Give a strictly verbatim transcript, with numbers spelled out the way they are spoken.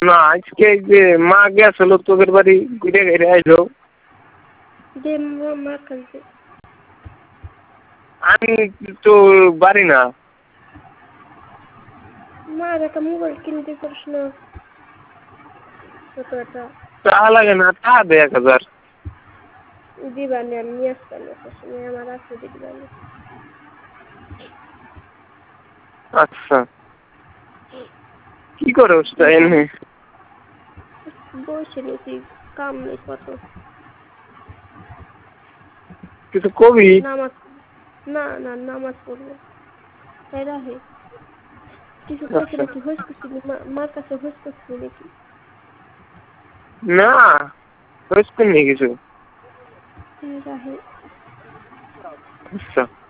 না আজকে যে মা গেছিল তোদের বাড়ি ঘুরে ঘুরে আইলো। যে মা কাছে আমি তো বাড়ি না। মা একটা মোবাইল কিনতে পারিস না কত একটা টাকা লাগে না, টাকা দে এক হাজার। দিবানি আমি নিয়ে আসতাম একটা সময় আমার আছে দিবানি। আচ্ছা কি করে ওটা এনে বসে নিয়েছি কাম নেই কত কিছু কবি নামাজ না না নামাজ পড়বো তাই রাহে কিছু কাছে আচ্ছা নাকি হোস করছিলি মার কাছে হোস করছিলি নাকি না হোস করিনি কিছু তাই রাহে আচ্ছা।